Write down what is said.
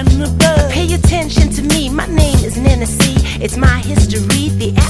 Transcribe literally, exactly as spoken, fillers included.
riding the bus. Pay attention to me, my name is Nancy. It's my history, the